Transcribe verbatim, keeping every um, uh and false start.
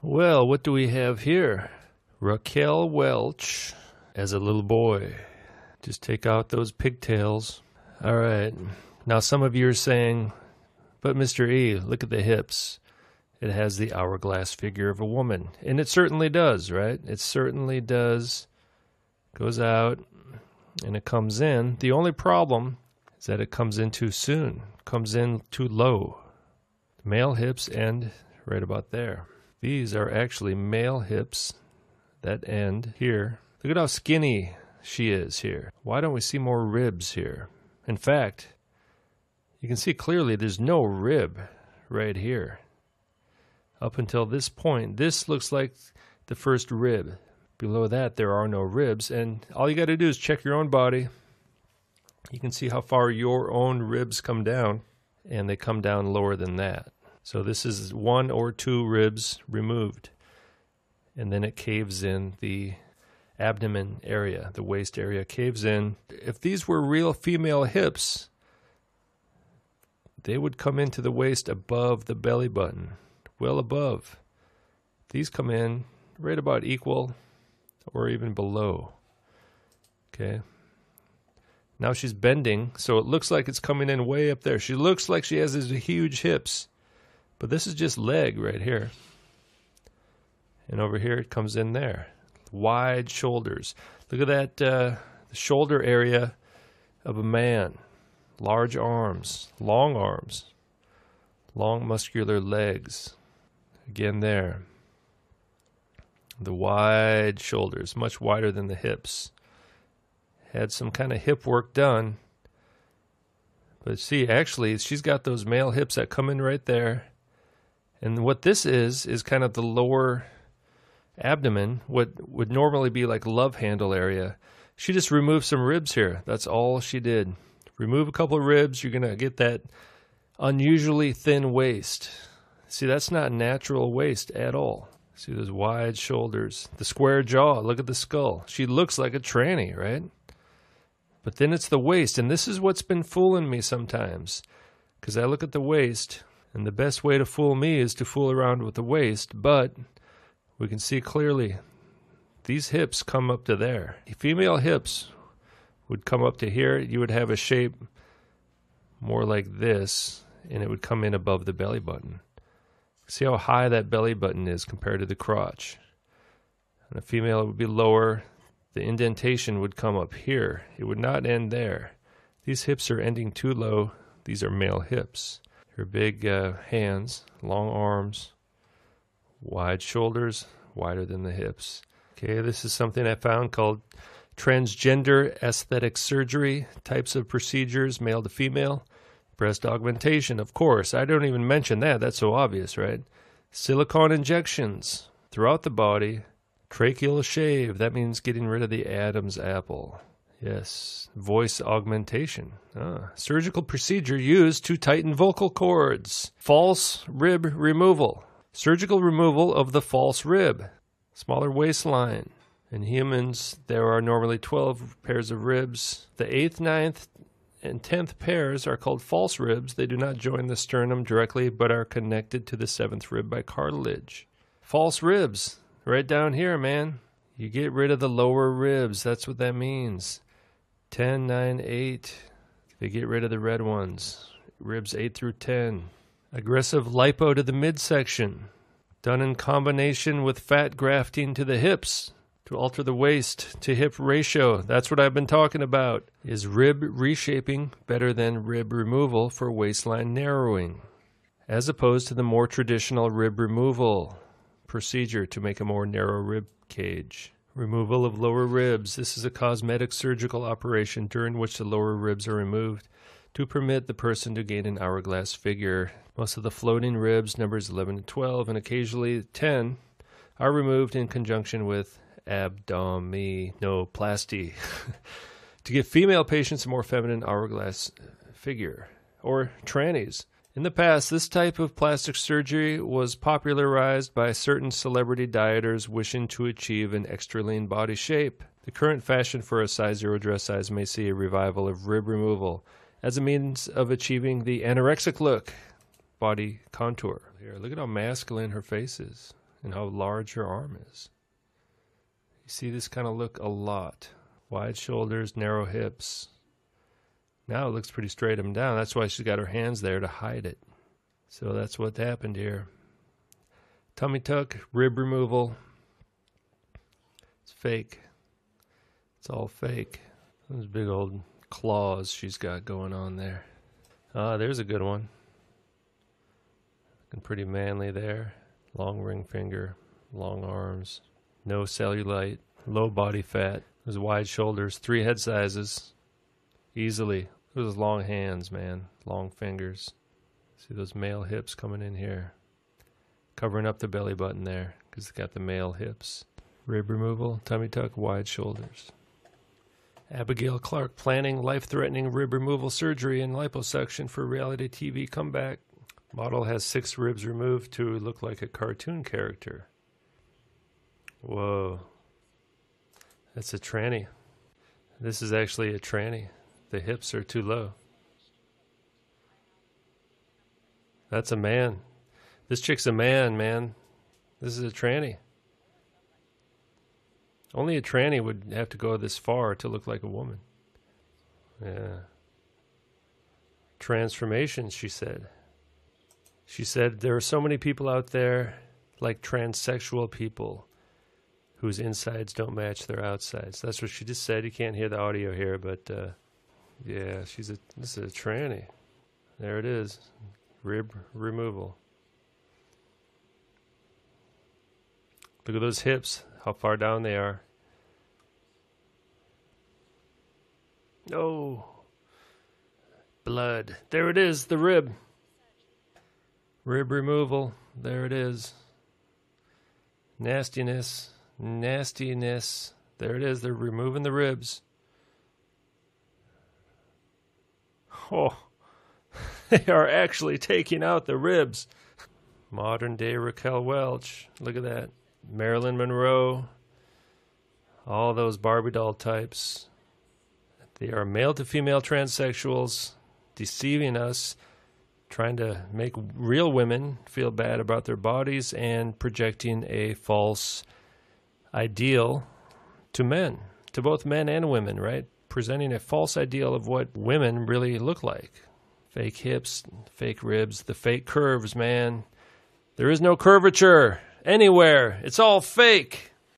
Well, what do we have here? Raquel Welch as a little boy. Just take out those pigtails. All right. Now some of you are saying, but Mister E, look at the hips. It has the hourglass figure of a woman. And it certainly does, right? It certainly does. Goes out and it comes in. The only problem is that it comes in too soon. Comes in too low. Male hips end right about there. These are actually male hips that end here. Look at how skinny she is here. Why don't we see more ribs here? In fact, you can see clearly there's no rib right here. Up until this point, this looks like the first rib. Below that, there are no ribs. And all you got to do is check your own body. You can see how far your own ribs come down. And they come down lower than that. So this is one or two ribs removed. And then it caves in the abdomen area. The waist area caves in. If these were real female hips, they would come into the waist above the belly button. Well above. These come in right about equal or even below. Okay. Now she's bending, so it looks like it's coming in way up there. She looks like she has these huge hips. But this is just leg right here. And over here it comes in there. Wide shoulders. Look at that uh, shoulder area of a man. Large arms. Long arms. Long muscular legs. Again there. The wide shoulders. Much wider than the hips. Had some kind of hip work done. But see, actually, she's got those male hips that come in right there. And what this is, is kind of the lower abdomen, what would normally be like love handle area. She just removed some ribs here. That's all she did. Remove a couple of ribs, you're going to get that unusually thin waist. See, that's not natural waist at all. See those wide shoulders. The square jaw, look at the skull. She looks like a tranny, right? But then it's the waist, and this is what's been fooling me sometimes. Because I look at the waist, and the best way to fool me is to fool around with the waist, but we can see clearly these hips come up to there. Female hips would come up to here. You would have a shape more like this, and it would come in above the belly button. See how high that belly button is compared to the crotch. And a female, it would be lower. The indentation would come up here. It would not end there. These hips are ending too low. These are male hips. Her big uh, hands, long arms, wide shoulders, wider than the hips. Okay, this is something I found called transgender aesthetic surgery, types of procedures, male to female. Breast augmentation, of course. I don't even mention that. That's so obvious, right? Silicone injections throughout the body. Tracheal shave. That means getting rid of the Adam's apple. Yes. Voice augmentation. Ah. Surgical procedure used to tighten vocal cords. False rib removal. Surgical removal of the false rib. Smaller waistline. In humans, there are normally twelve pairs of ribs. The eighth, ninth, and tenth pairs are called false ribs. They do not join the sternum directly, but are connected to the seventh rib by cartilage. False ribs, right down here, man. You get rid of the lower ribs. That's what that means. ten, nine, eight. They get rid of the red ones. Ribs eight through ten. Aggressive lipo to the midsection. Done in combination with fat grafting to the hips. To alter the waist to hip ratio. That's what I've been talking about. Is rib reshaping better than rib removal for waistline narrowing? As opposed to the more traditional rib removal procedure to make a more narrow rib cage. Removal of lower ribs. This is a cosmetic surgical operation during which the lower ribs are removed to permit the person to gain an hourglass figure. Most of the floating ribs, numbers eleven and twelve, and occasionally ten, are removed in conjunction with abdominoplasty to give female patients a more feminine hourglass figure, or trannies. In the past, this type of plastic surgery was popularized by certain celebrity dieters wishing to achieve an extra lean body shape. The current fashion for a size zero dress size may see a revival of rib removal as a means of achieving the anorexic look, body contour. Here, look at how masculine her face is. and how large her arm is. You see this kind of look a lot. Wide shoulders, narrow hips. Now it looks pretty straight up and down. That's why she's got her hands there to hide it. So that's what happened here. Tummy tuck, rib removal. It's fake. It's all fake. Those big old claws she's got going on there. Ah, there's a good one. Looking pretty manly there. Long ring finger, long arms, no cellulite, low body fat. Those wide shoulders, three head sizes, easily. Those long hands, man, long fingers. See those male hips coming in here, covering up the belly button there, because it's got the male hips. Rib removal, tummy tuck, wide shoulders. Abigail Clark planning life-threatening rib removal surgery and liposuction for reality T V comeback. Model has six ribs removed to look like a cartoon character. Whoa. That's a tranny. This is actually a tranny. The hips are too low. That's a man. This chick's a man, man. This is a tranny. Only a tranny would have to go this far to look like a woman. Yeah. Transformations, she said. She said there are so many people out there, like transsexual people, whose insides don't match their outsides. That's what she just said. You can't hear the audio here, but uh, yeah, she's a this is a tranny. There it is, rib removal. Look at those hips, how far down they are. Oh, blood. There it is, the rib. Rib removal. There it is. Nastiness. Nastiness. There it is. They're removing the ribs. Oh, they are actually taking out the ribs. Modern day Raquel Welch. Look at that. Marilyn Monroe. All those Barbie doll types. They are male to female transsexuals deceiving us, trying to make real women feel bad about their bodies and projecting a false ideal to men, to both men and women, right? Presenting a false ideal of what women really look like. Fake hips, fake ribs, the fake curves, man. There is no curvature anywhere. It's all fake.